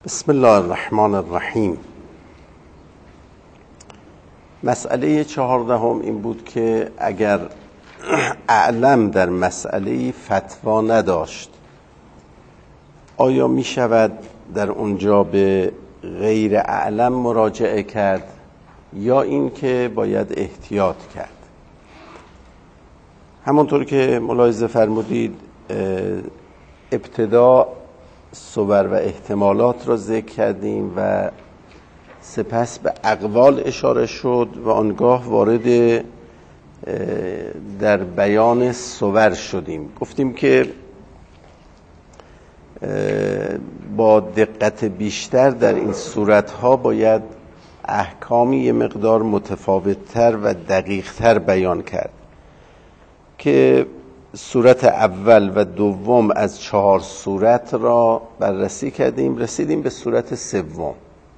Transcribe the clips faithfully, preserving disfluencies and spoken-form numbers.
بسم الله الرحمن الرحیم. مسئله چهاردهم این بود که اگر اعلم در مسئله فتوا نداشت، آیا می شود در اونجا به غیر اعلم مراجعه کرد یا این که باید احتیاط کرد؟ همونطور که ملاحظه فرمودید ابتدا صور و احتمالات را ذکر کردیم و سپس به اقوال اشاره شد و آنگاه وارد در بیان صور شدیم. گفتیم که با دقت بیشتر در این صورتها باید احکامی یه مقدار متفاوت‌تر و دقیق‌تر بیان کرد که صورت اول و دوم از چهار صورت را بررسی کردیم، رسیدیم به صورت سوم.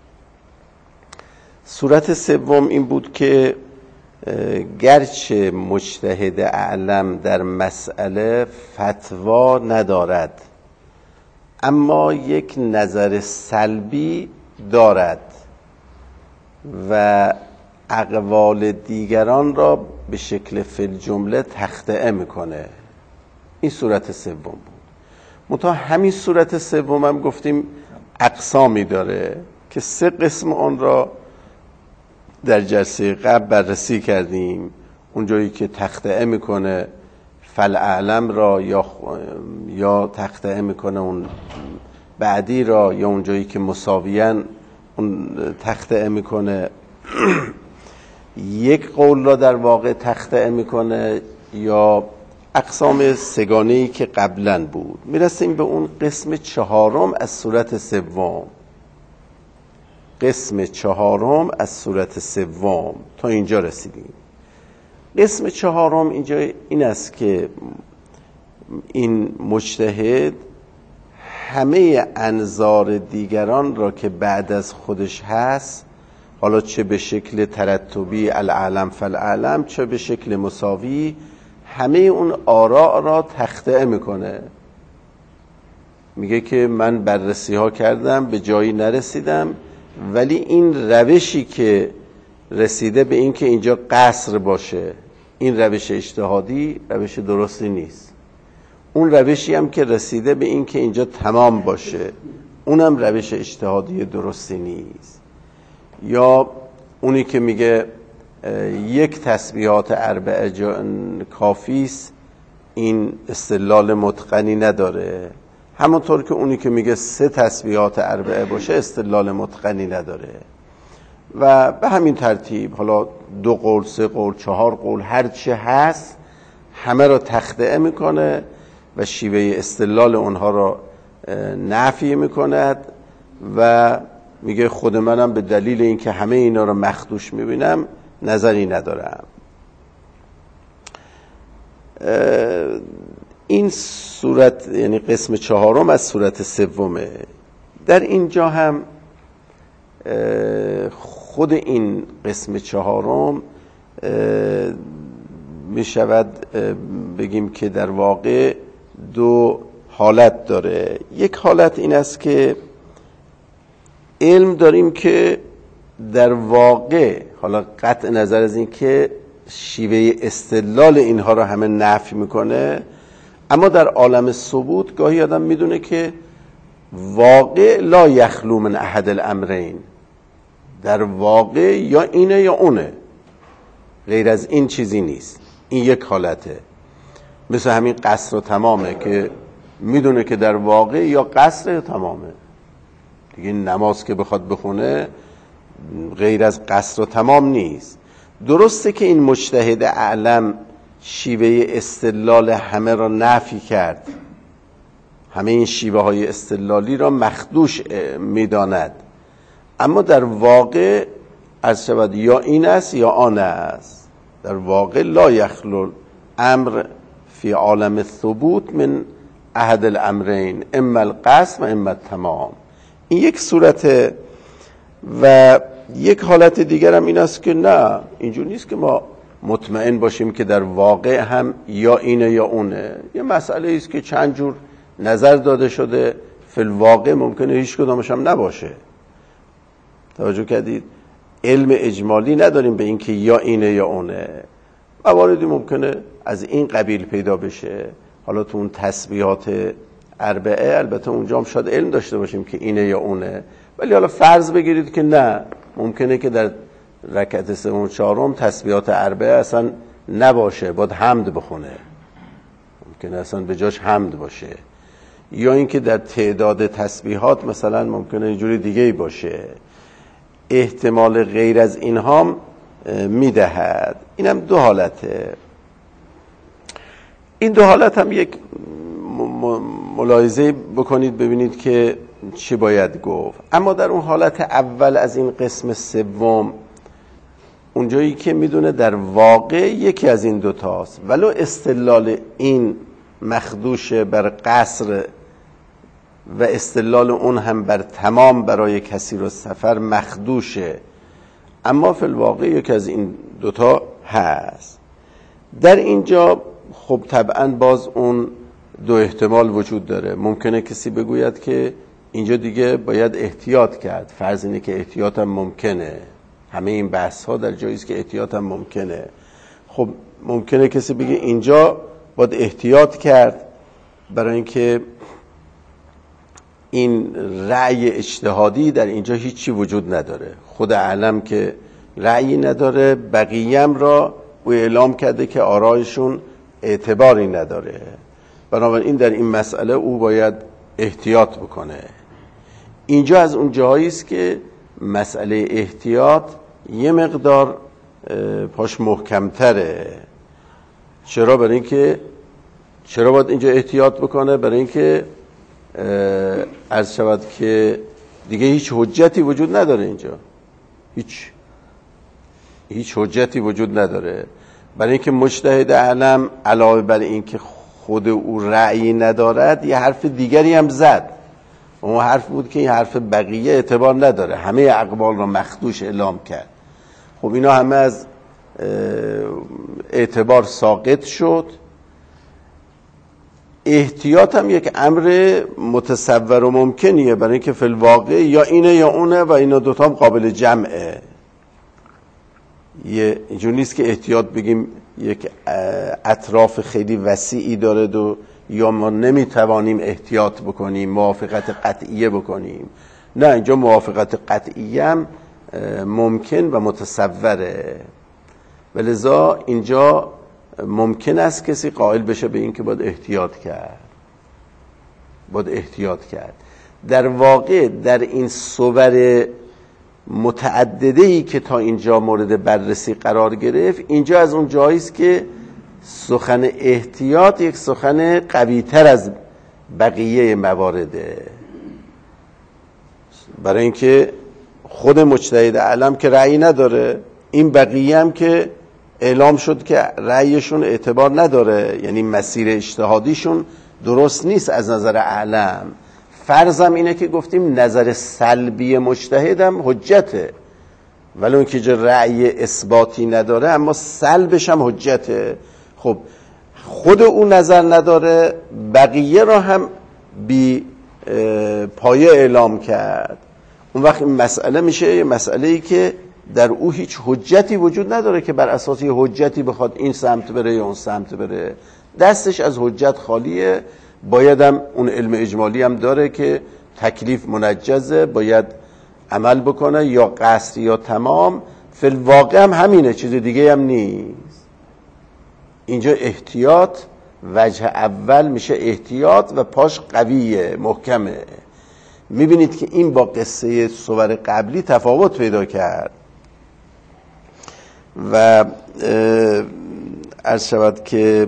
صورت سوم این بود که گرچه مجتهد اعلم در مسئله فتوا ندارد، اما یک نظر سلبی دارد و اقوال دیگران را به شکل فی الجمله تخطئه میکنه. این صورت سوم بود. منتها همین صورت سوم هم گفتیم اقسامی داره که سه قسم آن را در جلسه قبل بررسی کردیم. اونجایی که تخطئه میکنه فالاعلم را یا یا تخطئه میکنه اون بعدی را، یا اونجایی که مساویاً اون تخطئه میکنه یک قول را در واقع تخطئه میکنه، یا اقسام سگانه‌ای که قبلا بود. میرسیم به اون قسم چهارم از صورت سوم. قسم چهارم از صورت سوم تا اینجا رسیدیم. قسم چهارم اینجا این است که این مجتهد همه انظار دیگران را که بعد از خودش هست، حالا چه به شکل ترتبی الاعلم فالاعلم، چه به شکل مساوی، همه اون آراء را تخطئه میکنه. میگه که من بررسی ها کردم به جایی نرسیدم، ولی این روشی که رسیده به این که اینجا قصر باشه، این روش اجتهادی روش درستی نیست. اون روشی هم که رسیده به این که اینجا تمام باشه، اونم روش اجتهادی درستی نیست. یا اونی که میگه یک تسبیحات اربعه کافیست، این استدلال متقنی نداره. همونطور که اونی که میگه سه تسبیحات اربعه باشه استدلال متقنی نداره. و به همین ترتیب حالا دو قول، سه قول، چهار قول، هر چه هست همه را تخطئه میکنه و شیوه استدلال اونها را نفی میکند و میگه خود منم به دلیل اینکه همه اینا را مخدوش میبینم نظری ندارم. این صورت یعنی قسم چهارم از صورت سومه. در اینجا هم خود این قسم چهارم میشود بگیم که در واقع دو حالت داره. یک حالت این است که علم داریم که در واقع، حالا قطع نظر از این که شیوه استدلال اینها رو همه نفی میکنه، اما در عالم ثبوت گاهی آدم میدونه که واقع لا یخلو من احد الامرین، در واقع یا اینه یا اونه، غیر از این چیزی نیست. این یک حالته. مثل همین قصر و تمامه که میدونه که در واقع یا قصر یا تمامه. دیگه نماز که بخواد بخونه غیر از قصر و تمام نیست. درسته که این مجتهد اعلم شیوه استدلال همه را نفی کرد، همه این شیوه های استدلالی را مخدوش میداند، اما در واقع از شود یا این است یا آن است. در واقع لا یخلو امر فی عالم ثبوت من احد الامرین، اما القصر و اما التمام. این یک صورت. و یک حالت دیگر هم این است که نه، اینجور نیست که ما مطمئن باشیم که در واقع هم یا اینه یا اونه. یه مسئله است که چند جور نظر داده شده، فی الواقع ممکنه هیچ کدامش هم نباشه. توجه کردید؟ علم اجمالی نداریم به این که یا اینه یا اونه. مواردی ممکنه از این قبیل پیدا بشه. حالا تو اون تسبیحات اربعه البته اونجا هم شاید علم داشته باشیم که اینه یا اونه، ولی حالا فرض بگیرید که نه، ممکنه که در رکعت سوم و چهارم تسبیحات اربعه اصلا نباشه، باید حمد بخونه، ممکنه اصلا به جاش حمد باشه، یا اینکه در تعداد تسبیحات مثلا ممکنه یه جوری دیگه ای باشه. احتمال غیر از اینها هم میدهد. اینم دو حالته. این دو حالت هم یک ملاحظه بکنید ببینید که چی باید گفت. اما در اون حالت اول از این قسم سوم، اونجایی که میدونه در واقع یکی از این دوتاست، ولو استدلال این مخدوش بر قصر و استدلال اون هم بر تمام برای کثیر السفر مخدوشه، اما فی الواقع یکی از این دوتا هست. در اینجا خب طبعا باز اون دو احتمال وجود داره. ممکنه کسی بگوید که اینجا دیگه باید احتیاط کرد، فرض اینه که احتیاط هم ممکنه، همه این بحث ها در جاییست که احتیاط هم ممکنه. خب ممکنه کسی بگه اینجا باید احتیاط کرد برای اینکه این رأی اجتهادی در اینجا هیچی وجود نداره، خود اعلم که رأیی نداره، بقیه‌ام را او اعلام کرده که آرایشون اعتباری نداره، بنابراین در این مسئله او باید احتیاط بکنه. اینجا از اون جایی است که مسئله احتیاط یه مقدار پاش محکم‌تره. چرا؟ برای اینکه چرا باید اینجا احتیاط بکنه؟ برای اینکه عرض شود که دیگه هیچ حجتی وجود نداره اینجا، هیچ هیچ حجتی وجود نداره. برای اینکه مجتهد اعلم علاوه بر این که خود او رأیی ندارد، یه حرف دیگری هم زد. اون حرف بود که این حرف بقیه اعتبار نداره، همه اقوال را مخدوش اعلام کرد. خب اینا همه از اعتبار ساقط شد. احتیاط هم یک امر متصور و ممکنیه، برای اینکه فی الواقع یا اینه یا اونه و اینا دوتا هم قابل جمعه. یه اینجور نیست که احتیاط بگیم یک اطراف خیلی وسیعی داره و یا ما نمیتوانیم احتیاط بکنیم، موافقت قطعیه بکنیم. نه، اینجا موافقت قطعیه هم ممکن و متصوره، ولذا اینجا ممکن است کسی قائل بشه به این که باید احتیاط کرد باید احتیاط کرد. در واقع در این صور متعدده‌ای که تا اینجا مورد بررسی قرار گرفت، اینجا از اون جایی است که سخن احتیاط یک سخن قوی‌تر از بقیه موارده، برای اینکه خود مجتهد اعلم که رأی نداره، این بقیه هم که اعلام شد که رأیشون اعتبار نداره، یعنی مسیر اجتهادیشون درست نیست از نظر اعلم. فرضم اینه که گفتیم نظر سلبی مجتهدم حجته، ولی اون که جا رأی اثباتی نداره اما سلبش هم حجته. خب خود اون نظر نداره، بقیه را هم بی پایه اعلام کرد. اون وقت این مسئله میشه یه مسئله‌ای که در او هیچ حجتی وجود نداره که بر اساس یه حجتی بخواد این سمت بره یا اون سمت بره، دستش از حجت خالیه. بایدم اون علم اجمالی هم داره که تکلیف منجزه، باید عمل بکنه، یا قصر یا تمام. فی الواقع هم همینه، چیز دیگه هم نیست. اینجا احتیاط وجه اول میشه احتیاط و پاش قویه، محکمه. میبینید که این با قصه صور قبلی تفاوت پیدا کرد و عرض شود که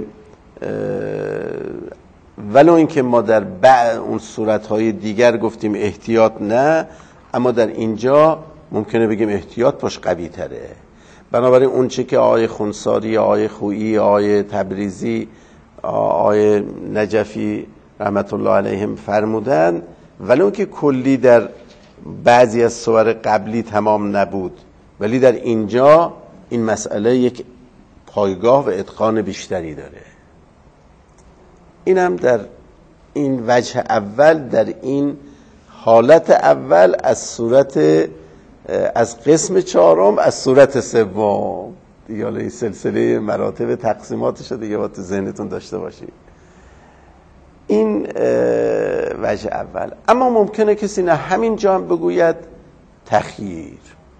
ولو اینکه ما در بعض اون صورتهای دیگر گفتیم احتیاط نه، اما در اینجا ممکنه بگیم احتیاط پاش قوی تره. بنابراین اون چه که آقای خونساری، آقای خویی، آقای تبریزی، آقای نجفی رحمت الله علیهم فرمودن، ولو که کلی در بعضی از صور قبلی تمام نبود، ولی در اینجا این مسئله یک پایگاه و اتقان بیشتری داره. اینم در این وجه اول در این حالت اول از صورت از قسم چهارم از صورت سوم دیگه. حالا این سلسله مراتب تقسیماتش رو دیگه با تو ذهنتون داشته باشید. این وجه اول. اما ممکنه کسی نه همینجا هم بگوید تخییر،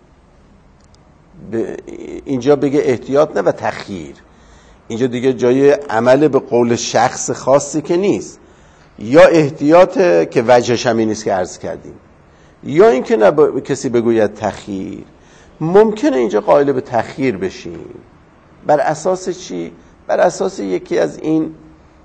اینجا بگه احتیاط نه و تخییر. اینجا دیگه جای عمل به قول شخص خاصی که نیست، یا احتیاط که وجهش همین نیست که عرض کردیم، یا اینکه نه ب... کسی بگوید تخییر. ممکنه اینجا قائل به تخییر بشیم. بر اساس چی؟ بر اساس یکی از این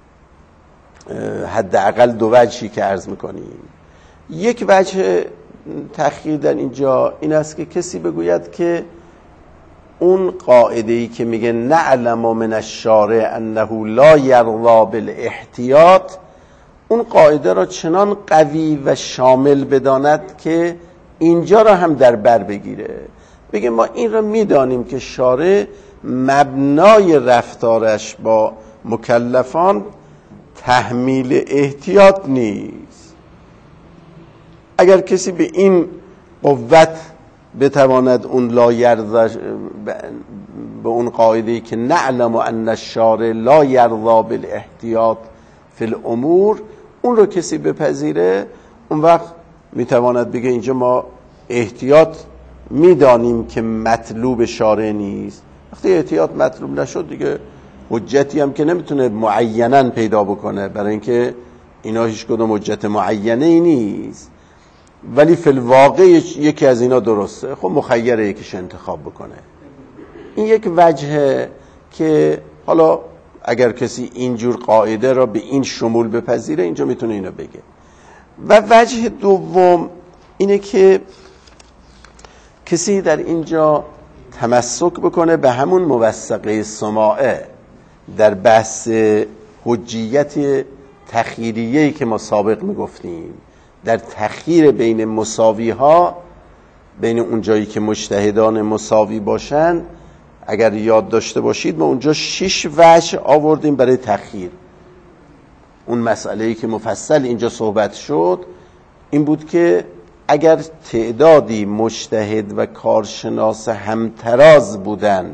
حداقل دو وجهی که عرض میکنیم. یک وجه تخییر در اینجا این است که کسی بگوید که اون قاعده‌ای که میگه نعلم من الشارع انه لا یرضی بالاحتیاط، اون قاعده را چنان قوی و شامل بداند که اینجا را هم در بر بگیره. بگه ما این را میدانیم که شارع مبنای رفتارش با مکلفان تحمیل احتیاط نیست. اگر کسی به این قوت بتواند اون لا یرضی به اون قاعده‌ای که نعلم ان الشارع لا یرضی بالاحتیاط فی الامور، اون رو کسی بپذیره، اون وقت میتواند بگه اینجا ما احتیاط میدانیم که مطلوب شارع نیست. وقتی احتیاط مطلوب نشد دیگه حجتی هم که نمیتونه معیناً پیدا بکنه، برای اینکه اینا هیچ کدوم حجت معینه ای نیست، ولی فی الواقع یکی از اینا درسته، خب مخیره یکیش انتخاب بکنه. این یک وجهه که حالا اگر کسی اینجور قاعده را به این شمول بپذیره اینجا میتونه اینو بگه. و وجه دوم اینه که کسی در اینجا تمسک بکنه به همون موثقه سماعه در بحث حجیت تخییریه‌ای که ما سابق میگفتیم، در تخییر بین مساوی ها، بین اون جایی که مجتهدان مساوی باشن. اگر یاد داشته باشید ما اونجا شش وجه آوردیم برای تخییر. اون مسئله‌ای که مفصل اینجا صحبت شد این بود که اگر تعدادی مجتهد و کارشناس همتراز بودند،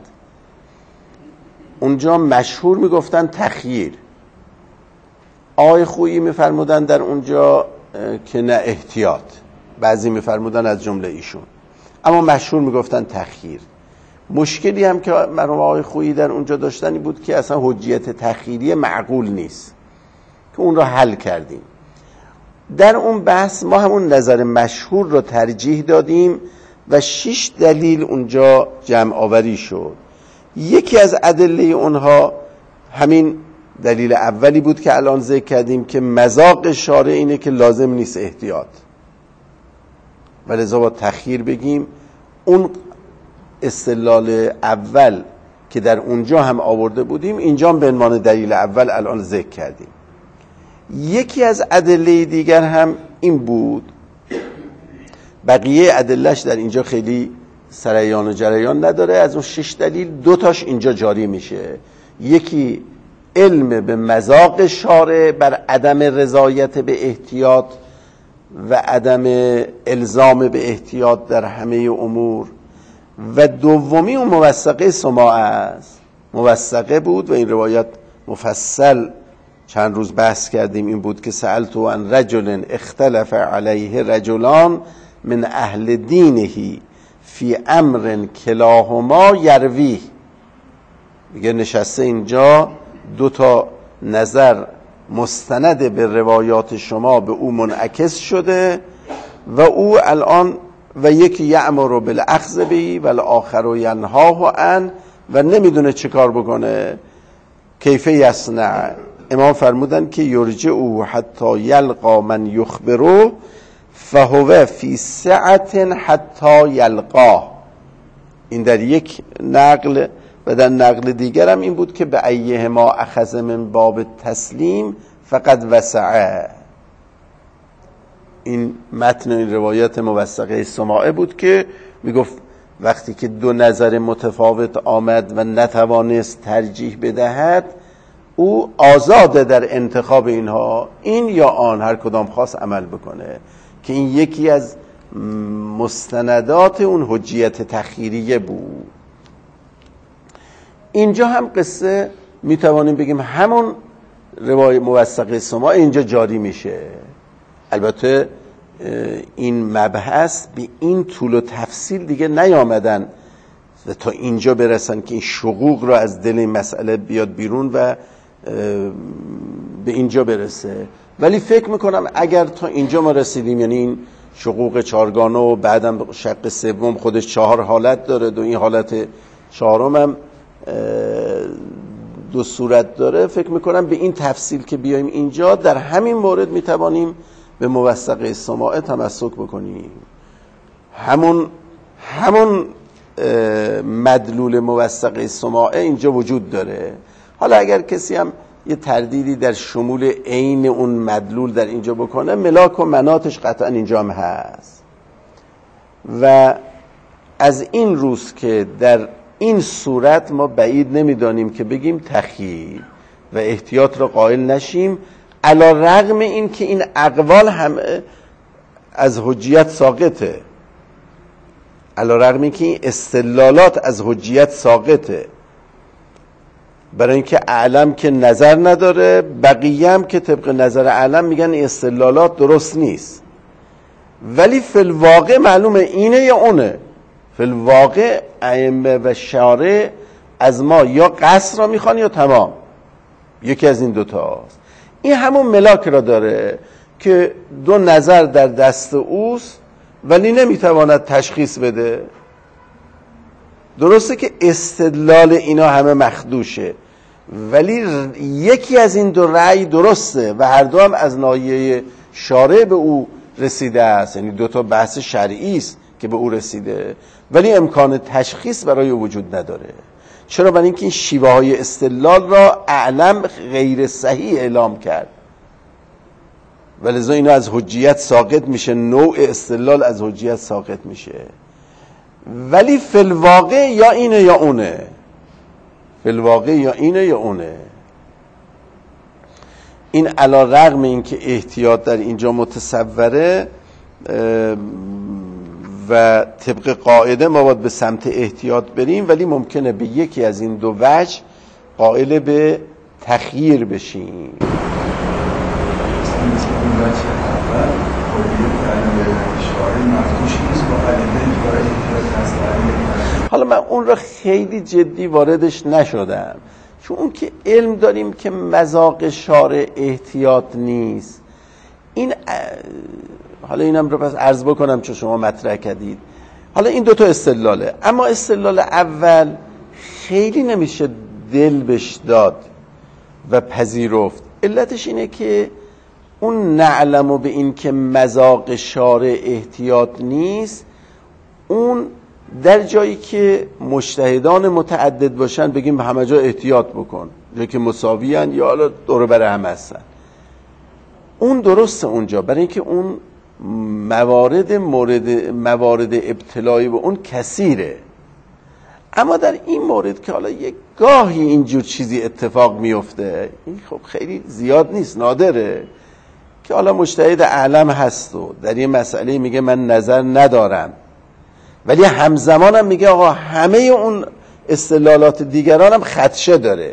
اونجا مشهور میگفتن تخییر. آقای خویی میفرمودن در اونجا که نه احتیاط، بعضی میفرمودن از جمله ایشون، اما مشهور میگفتن تخییر. مشکلی هم که مرحوم آقای خویی در اونجا داشتن این بود که اصلا حجیت تخییری معقول نیست، که اون را حل کردیم. در اون بحث ما همون نظر مشهور را ترجیح دادیم و شش دلیل اونجا جمع آوری شد. یکی از ادله اونها همین دلیل اولی بود که الان ذکر کردیم که مذاق شارع اینه که لازم نیست احتیاط، ولذا با تخییر بگیم. اون استدلال اول که در اونجا هم آورده بودیم اینجا به عنوان دلیل اول الان ذکر کردیم. یکی از ادله دیگر هم این بود، بقیه ادلهش در اینجا خیلی سریان و جریان نداره. از اون شش دلیل دو تاش اینجا جاری میشه. یکی علم به مذاق شارع بر عدم رضایت به احتیاط و عدم الزام به احتیاط در همه امور، و دومی اون موثقه سماعه است. موثقه بود و این روایت مفصل چند روز بحث کردیم. این بود که سألت عن رجل اختلف علیه رجلان من اهل دینه فی امر کلاهما یرویه. میگه نشسته اینجا دو تا نظر مستند به روایات شما به او منعکس شده و او الان و یکی یأمر بالاخذ به و الاخر ینهاه عن و نمیدونه چه کار بکنه. کیف یصنع؟ امام فرمودن که یرجعه حتی یلقا من یخبره فهو فی سعة حتی یلقاه. این در یک نقل، و در نقل دیگر هم این بود که به ایه ما اخذ من باب تسلیم فقد وسعه. این متن این روایت موثقه سماعه بود که میگفت وقتی که دو نظر متفاوت آمد و نتوانست ترجیح بدهد، او آزاده در انتخاب اینها، این یا آن، هر کدام خواست عمل بکنه، که این یکی از مستندات اون حجیت تخییریه بود. اینجا هم قصه میتوانیم بگیم همون روای موثقه سماع اینجا جاری میشه. البته این مبحث به این طول و تفصیل دیگه نیامدن و تا اینجا برسن که این شقوق رو از دل این مسئله بیاد بیرون و به اینجا برسه، ولی فکر میکنم اگر تا اینجا ما رسیدیم، یعنی این شقوق چهارگانه و بعدم شق سوم خودش چهار حالت داره، دو این حالت چهارم هم دو صورت داره، فکر میکنم به این تفصیل که بیایم اینجا در همین مورد میتوانیم به موثقه سماع تمسک بکنیم. همون همون مدلول موثقه سماع اینجا وجود داره. حالا اگر کسی هم یه تردیدی در شمول عین اون مدلول در اینجا بکنه، ملاک و مناتش قطعا اینجا هم هست. و از این روز که در این صورت ما بعید نمیدانیم که بگیم تخییر و احتیاط را قائل نشیم، علی رغم این که این اقوال هم از حجیت ساقطه، علی رغم این که این استدلالات از حجیت ساقطه، برای اینکه اعلم که نظر نداره، بقیه هم که طبق نظر اعلم میگن این استدلالات درست نیست، ولی فی الواقع معلومه اینه یا اونه. فی الواقع ائمه و شارع از ما یا قصر را میخوان یا تمام، یکی از این دوتا هست. این همون ملاک را داره که دو نظر در دست اوست ولی نمیتواند تشخیص بده. درسته که استدلال اینا همه مخدوشه، ولی یکی از این دو رأی درسته و هر دو هم از ناحیه شارع به او رسیده است، یعنی دو تا بحث شرعی است که به او رسیده، ولی امکان تشخیص برای وجود نداره. چرا؟ برای اینکه این شیوه های استدلال را اعلم غیر صحیح اعلام کرد و لذا اینا از حجیت ساقط میشه، نوع استدلال از حجیت ساقط میشه. ولی فی الواقع یا اینه یا اونه، فی الواقع یا اینه یا اونه. این علی رغم این که احتیاط در اینجا متصوره و طبق قاعده ما باید به سمت احتیاط بریم، ولی ممکنه به یکی از این دو وجه قائل به تخییر بشیم. حالا من اون را خیلی جدی واردش نشدم، چون اون که علم داریم که مذاق شارع احتیاط نیست. این حالا اینم رو پس عرض بکنم چون شما مطرح کردید. حالا این دوتا استدلاله، اما استدلال اول خیلی نمیشه دل بهش داد و پذیرفت. علتش اینه که اون نعلمو به این که مذاق شارع احتیاط نیست، اون در جایی که مجتهدان متعدد باشن بگیم همه جا احتیاط بکن، جایی که مساوی هن یا حالا دور بر هم هستن، اون درسته اونجا، برای اینکه اون موارد مورد موارد ابتلایی به اون کثیره. اما در این مورد که حالا یک گاهی اینجور چیزی اتفاق میفته، این خب خیلی زیاد نیست، نادره، که حالا مجتهد اعلم هست و در این مسئله میگه من نظر ندارم، ولی همزمان هم میگه آقا همه اون استدلالات دیگران هم خدشه داره.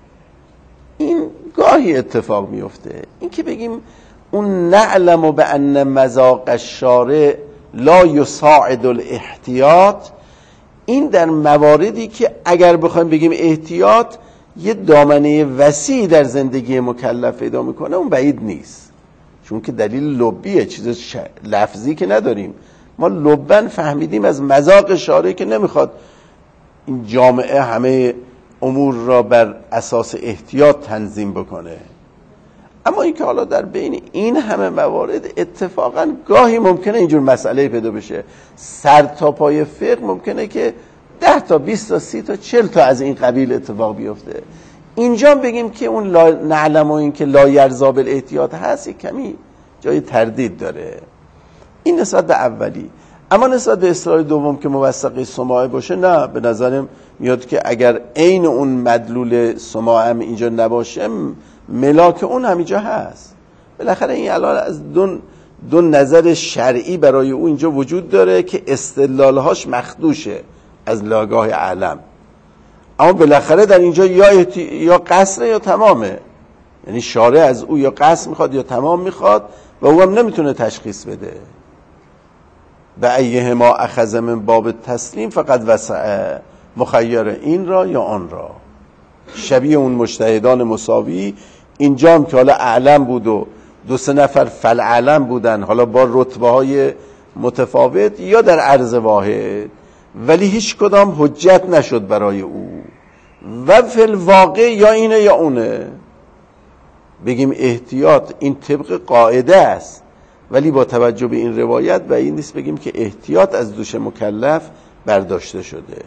این گاهی اتفاق میفته. این که بگیم اون نعلم به ان مذاق الشارع لا یساعد الاحتیاط، این در مواردی که اگر بخوایم بگیم احتیاط یه دامنه وسیع در زندگی مکلف پیدا میکنه، اون بعید نیست، چون که دلیل لبیه، چیز ش... لفظی که نداریم. ما لبن فهمیدیم از مذاق شارع که نمیخواد این جامعه همه امور را بر اساس احتیاط تنظیم بکنه. اما این که حالا در بین این همه موارد اتفاقا گاهی ممکنه اینجور مسئله پیدا بشه، سر تا پای فقه ممکنه که ده تا بیست تا سی تا چل تا از این قبیل اتفاق بیفته. اینجا بگیم که اون لا نعلم و این که لا یرضا بالاحتیاط هست، یک کمی جای تردید داره. این نسبت به اولی. اما نسبت به اصطلاح دوم که موثقه سماعه باشه، نه، به نظرم میاد که اگر عین اون مدلول سماعه هم اینجا نباشه، ملاک اون هم اینجا هست. بالاخره این الان از دو دو نظر شرعی برای او اینجا وجود داره که استدلالهاش مخدوشه از لایگاه اعلم، اما بالاخره در اینجا یا احتی... یا قصر یا تمامه، یعنی شارع از او یا قصر میخواد یا تمام میخواد و او هم نمیتونه تشخیص بده. به ایهما اخذ من باب تسلیم فقط وسع، مخیر این را یا آن را، شبیه اون مجتهدان مساوی. اینجا هم که حالا اعلم بود و دو سه نفر فالعلم بودن، حالا با رتبه های متفاوت یا در عرض واحد، ولی هیچ کدام حجت نشد برای او. و فی الواقع یا اینه یا اونه. بگیم احتیاط این طبق قاعده است، ولی با توجه به این روایت و این نیست بگیم که احتیاط از دوش مکلف برداشته شده.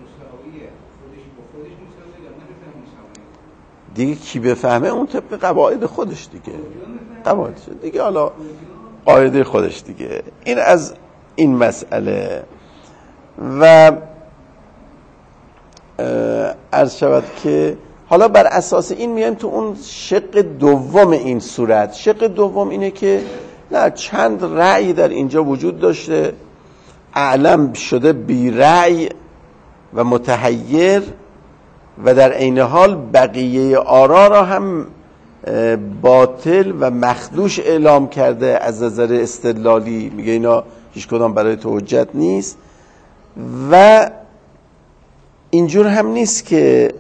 دیگه کی بفهمه اون طبق قواعد خودش دیگه، قواعد دیگه، حالا قاعده خودش دیگه. این از این مسئله. و عرض شود که حالا بر اساس این میایم تو اون شق دوم این صورت. شق دوم اینه که نه، چند رأی در اینجا وجود داشته، اعلم شده بی رأی و متحیر، و در عین حال بقیه آرا را هم باطل و مخدوش اعلام کرده از نظر استدلالی، میگه اینا هیچ کدام برای تو حجت نیست. و اینجور هم نیست که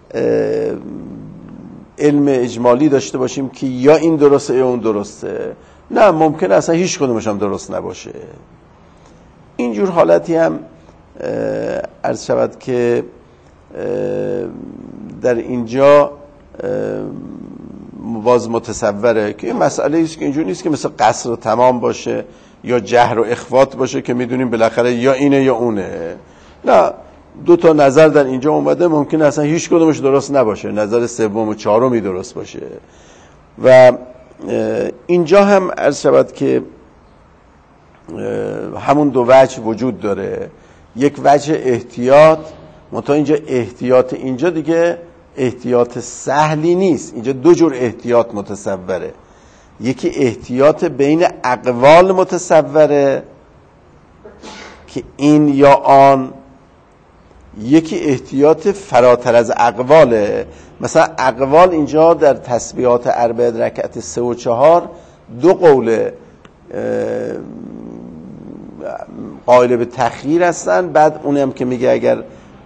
علم اجمالی داشته باشیم که یا این درسته یا اون درسته، نه، ممکنه اصلا هیچ کدومش هم درست نباشه. اینجور حالتی هم عرض شود که در اینجا باز متصوره که این مسئله ایست که اینجور نیست که مثل قصر و تمام باشه یا جهر و اخفات باشه که میدونیم بالاخره یا اینه یا اونه. نه، دو تا نظر در اینجا اومده، ممکنه اصلا هیچ کدومش درست نباشه، نظر سوم و چهارمی درست باشه. و اینجا هم عرض شود که همون دو وجه وجود داره. یک وجه احتیاط، منتها اینجا احتیاط اینجا دیگه احتیاط سهلی نیست، اینجا دو جور احتیاط متصوره. یکی احتیاط بین اقوال متصوره که این یا آن، یکی احتیاط فراتر از اقواله. مثلا اقوال اینجا در تسبیحات اربع رکعت سه و چهار دو قوله قائل به تخییر هستن. بعد اونم که میگه اگر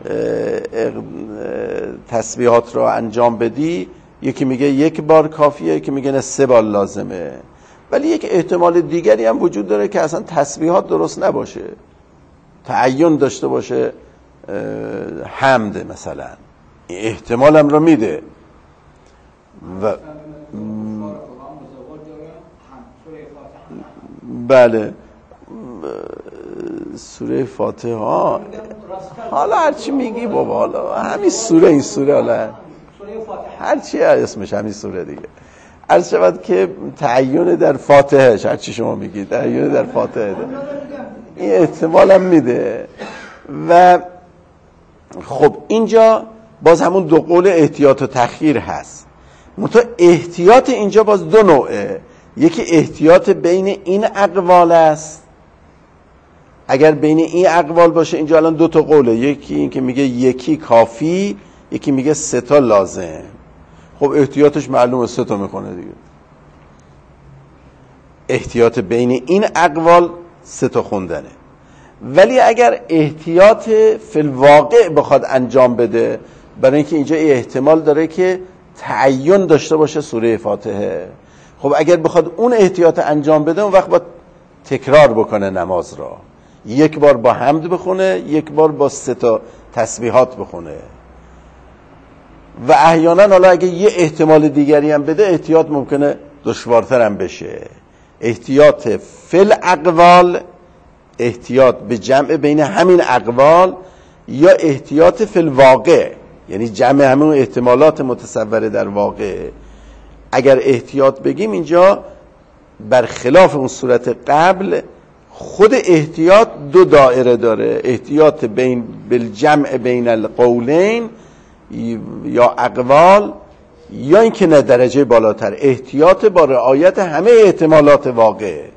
تسبیحات رو انجام بدی، یکی میگه یک بار کافیه، یکی میگه نه سه بار لازمه. ولی یک احتمال دیگری هم وجود داره که اصلا تسبیحات درست نباشه، تعین داشته باشه حمد مثلا، احتمال هم رو میده. و بله، سوره فاتحه ها، حالا هرچی میگی بابا، حالا همین سوره، این سوره، حالا هرچی اسمش همین سوره دیگه. عرض شود که تعین در فاتحه، هرچی شما میگی تعین در فاتحه ده. این احتمال هم میده. و خب اینجا باز همون دو قول احتیاط و تخییر هست، منتها احتیاط اینجا باز دو نوعه. یکی احتیاط بین این اقوال است، اگر بین این اقوال باشه، اینجا الان دو تا قوله، یکی این که میگه یکی کافی، یکی میگه سه تا لازم. خب احتیاطش معلومه سه تا میکنه دیگه. احتیاط بین این اقوال سه تا خوندنه. ولی اگر احتیاط فی الواقع بخواد انجام بده، برای اینکه اینجا احتمال داره که تعین داشته باشه سوره فاتحه، خب اگر بخواد اون احتیاط انجام بده، اون وقت باید تکرار بکنه نماز را، یک بار با حمد بخونه، یک بار با سه تا تسبیحات بخونه. و احیانا حالا اگه یه احتمال دیگری هم بده، احتیاط ممکنه دشوارتر هم بشه. احتیاط فل اقوال، احتیاط به جمع بین همین اقوال، یا احتیاط فل واقع، یعنی جمع همین احتمالات متصوره در واقع. اگر احتیاط بگیم اینجا برخلاف اون صورت قبل خود احتیاط دو دایره داره، احتیاط بین بالجمع بین القولین یا اقوال، یا اینکه نه درجه بالاتر احتیاط با رعایت همه احتمالات واقعه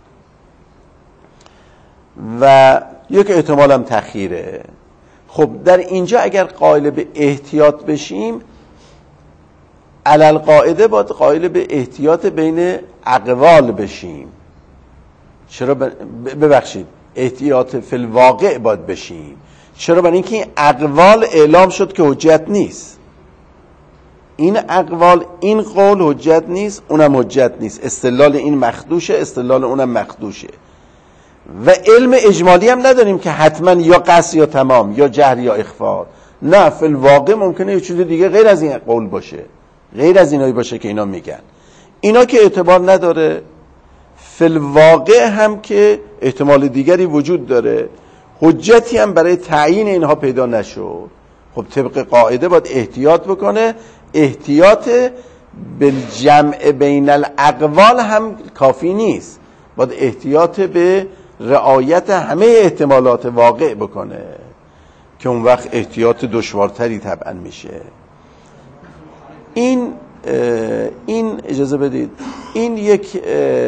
و یک احتمال هم تخییره. خب در اینجا اگر قائل به احتیاط بشیم، علل قاعده باید قائل به احتیاط بین اقوال بشیم. چرا؟ ببخشید احتیاط فی الواقع باید بشیم. چرا؟ برای اینکه این اقوال اعلام شد که حجت نیست. این اقوال، این قول حجت نیست، اونم حجت نیست. استدلال این مخدوشه، استدلال اونم مخدوشه. و علم اجمالی هم نداریم که حتما یا قصد یا تمام یا جهر یا اخفا. نه، فی الواقع ممکنه یه چیز دیگه غیر از این قول باشه، غیر از اینایی باشه که اینا میگن. اینا که اعتبار نداره، فی الواقع هم که احتمال دیگری وجود داره، حجتی هم برای تعیین اینها پیدا نشد. خب طبق قاعده باید احتیاط بکنه. احتیاط بالجمع بین الاقوال هم کافی نیست، باید احتیاط به رعایت همه احتمالات واقع بکنه که اون وقت احتیاط دشوارتری طبعا میشه. این این اجازه بدید، این یک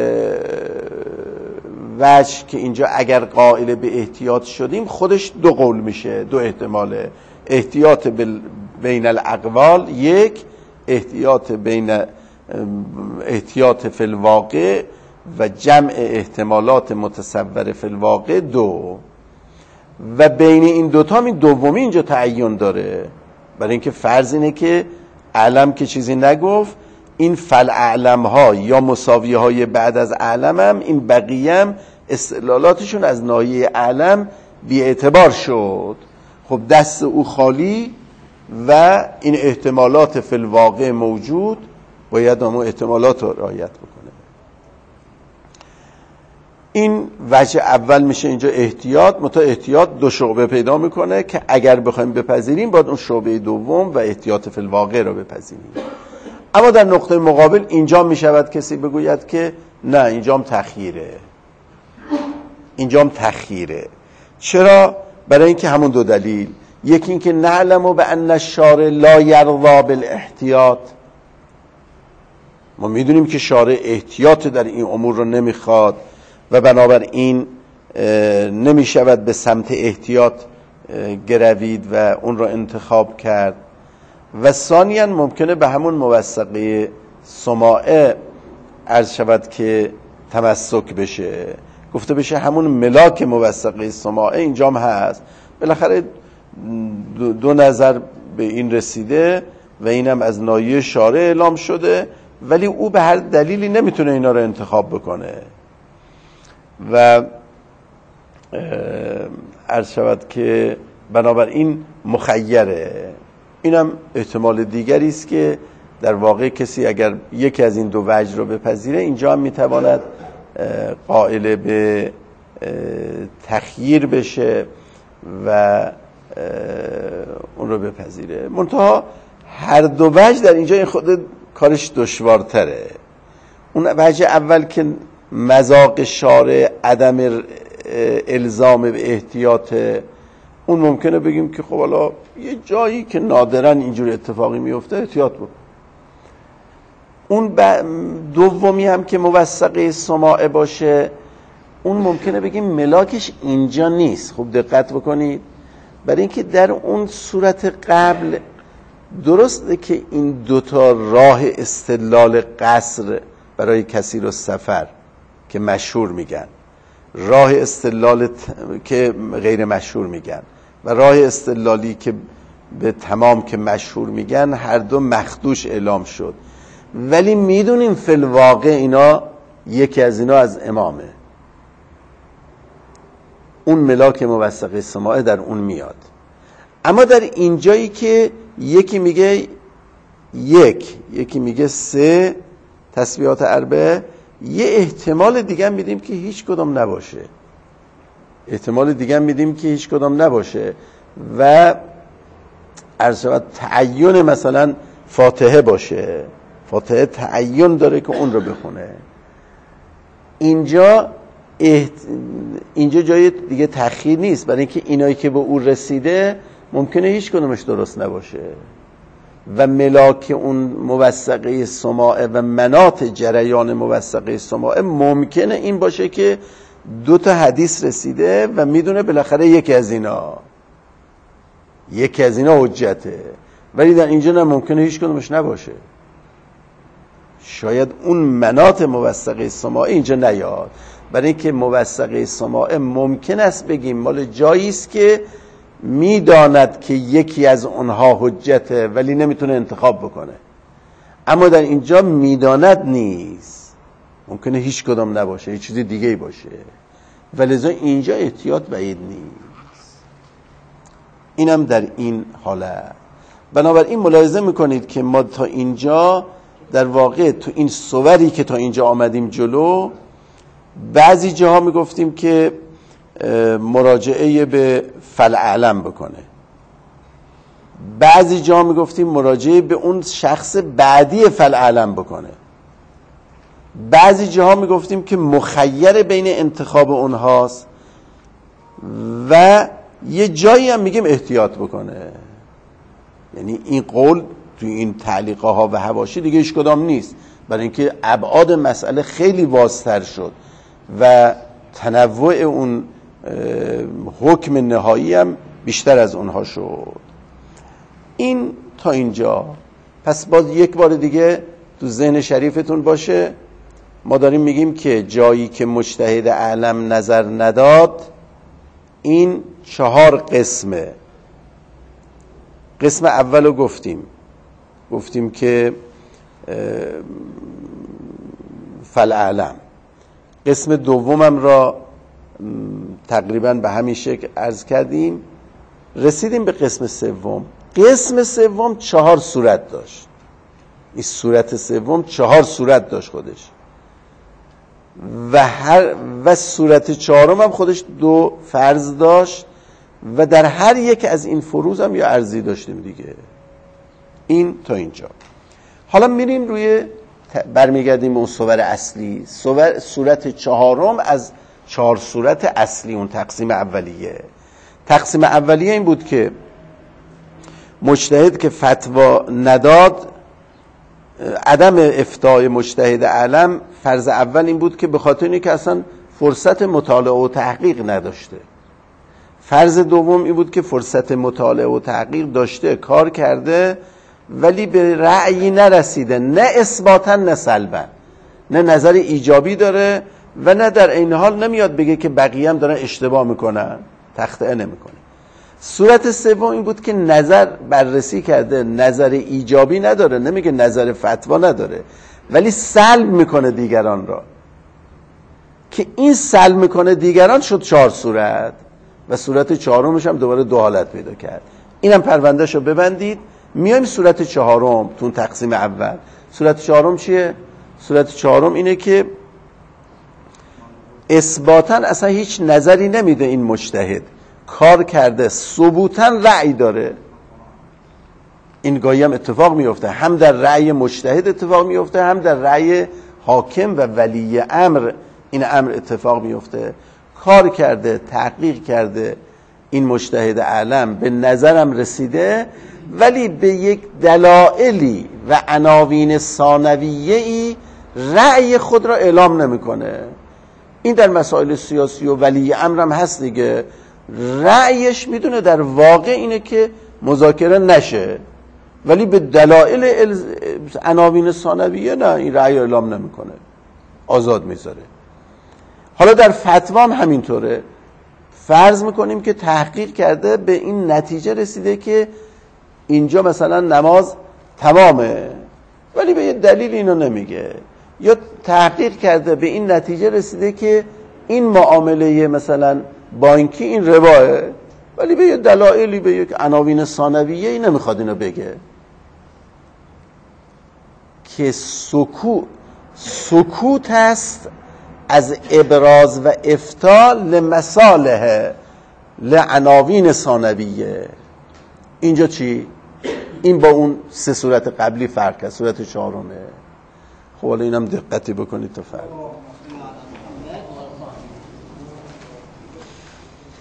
وجه که اینجا اگر قائل به احتیاط شدیم خودش دو قول میشه، دو احتماله. احتیاط بین الاقوال یک، احتیاط بین احتیاط فی الواقع و جمع احتمالات متصور فی الواقع دو. و بین این دوتا این دومی اینجا تعین داره، برای اینکه فرض اینه که علم که چیزی نگفت، این فالاعلم ها یا مساویه های بعد از علم هم، این بقیه هم استدلالاتشون از ناحیه علم بی اعتبار شد. خب دست او خالی و این احتمالات فی الواقع موجود، باید همون احتمالات رو رعایت بکنه. این وجه اول میشه اینجا احتیاط. متا احتیاط دو شعبه پیدا میکنه که اگر بخوایم بپذیریم باید اون شعبه دوم و احتیاط فی الواقع رو بپذیریم. اما در نقطه مقابل اینجا میشود کسی بگوید که نه، اینجام تخییره، اینجام تخییره. چرا؟ برای اینکه همون دو دلیل. یکی اینکه نعلم به ان الشارع لا یرضا بالاحتیاط، ما میدونیم که شارع احتیاط در این امور رو نمیخواد و بنابراین نمیشود به سمت احتیاط گروید و اون رو انتخاب کرد. و ثانیاً ممکنه به همون موثقه سماعه عرض شود که تمسک بشه، گفته بشه همون ملاک موثقه سماعه اینجام هست. بالاخره دو, دو نظر به این رسیده و اینم از ناحیه شارع اعلام شده، ولی او به هر دلیلی نمیتونه اینا رو انتخاب بکنه و عرض شود که بنابراین مخیره. اینم احتمال دیگری است که در واقع کسی اگر یکی از این دو وجه رو بپذیره، اینجا هم میتواند قائل به تخییر بشه و اون رو بپذیره. منتها هر دو وجه در اینجا این خود کارش دشوارتره. اون وجه اول که مذاق شارع عدم الزام به احتیاط، اون ممکنه بگیم که خب حالا یه جایی که نادراً اینجور اتفاقی میفته احتیاط بود. اون دومی هم که موثقه سماعه باشه، اون ممکنه بگیم ملاکش اینجا نیست. خوب دقت بکنید، برای اینکه در اون صورت قبل درسته که این دوتا راه استدلال قصر برای کثیر السفر که مشهور میگن، راه استدلال ت... که غیر مشهور میگن، و راه استدلالی که به تمام که مشهور میگن، هر دو مخدوش اعلام شد. ولی میدونیم فی الواقع اینا یکی از اینا از امامه، اون ملاک موثقه سماعه در اون میاد. اما در اینجایی که یکی میگه یک، یکی میگه سه تسبیحات اربعه، یه احتمال دیگه هم میدیم که هیچ کدام نباشه، احتمال دیگه هم میدیم که هیچ کدام نباشه و عرض شود تعین مثلا فاتحه باشه، فاتحه تعین داره که اون رو بخونه. اینجا احت... اینجا جای دیگه تأخیر نیست، برای اینکه اینایی که به او رسیده ممکنه هیچ کدومش درست نباشه و ملاک اون موثقه سماعه و مناط جریان موثقه سماعه ممکنه این باشه که دو تا حدیث رسیده و میدونه بالاخره یکی از اینا یکی از اینا حجته، ولی در اینجا نه، ممکنه هیچ کدومش نباشه. شاید اون مناط موثقه سماعه اینجا نیاد، برای اینکه موثقه سماعه ممکن است بگیم مال جایی است که میداند که یکی از اونها حجته ولی نمیتونه انتخاب بکنه، اما در اینجا میداند نیست، ممکنه هیچ کدام نباشه، هیچ چیز دیگه ای باشه، ولذا اینجا احتیاط بعید نیست. اینم در این حالت. بنابراین ملاحظه میکنید که ما تا اینجا در واقع تو این صوری که تا اینجا آمدیم جلو، بعضی جاها میگفتیم که مراجعه به فالعلم بکنه، بعضی جاها میگفتیم مراجعه به اون شخص بعدی فالعلم بکنه، بعضی جاها میگفتیم که مخیر بین انتخاب اونهاست و یه جایی هم میگیم احتیاط بکنه. یعنی این قول توی این تعلیقه ها و حواشی دیگه هیچ کدام نیست، برای اینکه ابعاد مسئله خیلی واسطر شد و تنوع اون حکم نهایی هم بیشتر از اونها شد. این تا اینجا. پس باز یک بار دیگه تو ذهن شریفتون باشه، ما داریم میگیم که جایی که مجتهد اعلم نظر نداد این چهار قسمه. قسم اولو گفتیم گفتیم که فالعلم. قسم دومم را تقریبا به همین شکل عرض کردیم. رسیدیم به قسم سوم. قسم سوم چهار صورت داشت. این صورت سوم چهار صورت داشت خودش و هر و صورت چهارم هم خودش دو فرض داشت و در هر یک از این فروض هم یه عرضی داشتیم دیگه. این تا اینجا. حالا میریم روی برمیگردیم اون صور اصلی. صور صورت چهارم از چهار صورت اصلی، اون تقسیم اولیه. تقسیم اولیه این بود که مجتهد که فتوا نداد، عدم افتای مجتهد اعلم، فرض اول این بود که به خاطر اینکه که اصلا فرصت مطالعه و تحقیق نداشته. فرض دوم این بود که فرصت مطالعه و تحقیق داشته، کار کرده، ولی به رأیی نرسیده، نه اثباتا نه سلبا، نه نظر ایجابی داره و نه در این حال نمیاد بگه که بقیه هم دارن اشتباه میکنن، تخطئه نمیکنه. صورت سوم این بود که نظر بررسی کرده، نظر ایجابی نداره، نمیگه نظر فتوا نداره، ولی سلب میکنه دیگران را، که این سلب میکنه دیگران شد چهار صورت و صورت چهارمش هم دوباره دو حالت پیدا کرد. اینم پروندهشو ببندید. میایم صورت چهارم تون تقسیم اول. صورت چهارم چیه؟ صورت چهارم اینه که اثباتا اصلا هیچ نظری نمیده این مجتهد، کار کرده، ثبوتا رأی داره. این گاهی هم اتفاق میفته، هم در رأی مجتهد اتفاق میفته، هم در رأی حاکم و ولی امر این امر اتفاق میفته. کار کرده، تحقیق کرده، این مجتهد اعلم به نظرم رسیده، ولی به یک دلایلی و عناوین ثانویه‌ای رأی خود را اعلام نمیکنه. این در مسائل سیاسی و ولی امر هم هست دیگه. رأیش میدونه در واقع اینه که مذاکره نشه، ولی به دلایل عناوین ثانویه نه، این رأی اعلام نمیکنه، آزاد میذاره. حالا در فتوا هم همینطوره. فرض میکنیم که تحقیق کرده، به این نتیجه رسیده که اینجا مثلا نماز تمامه، ولی به یه دلیل اینو نمیگه. یا تحقیق کرده، به این نتیجه رسیده که این معامله مثلا بانکی این رباه، ولی به یه دلایلی، به یک عناوین ثانویه ای نمیخواد اینو بگه. که سکوت سکوت است از ابراز و افتاء لمصالح لعناوین ثانویه. اینجا چی؟ این با اون سه صورت قبلی فرق است. صورت چهارمه. خب حالا اینم دقتی بکنید تا فرق.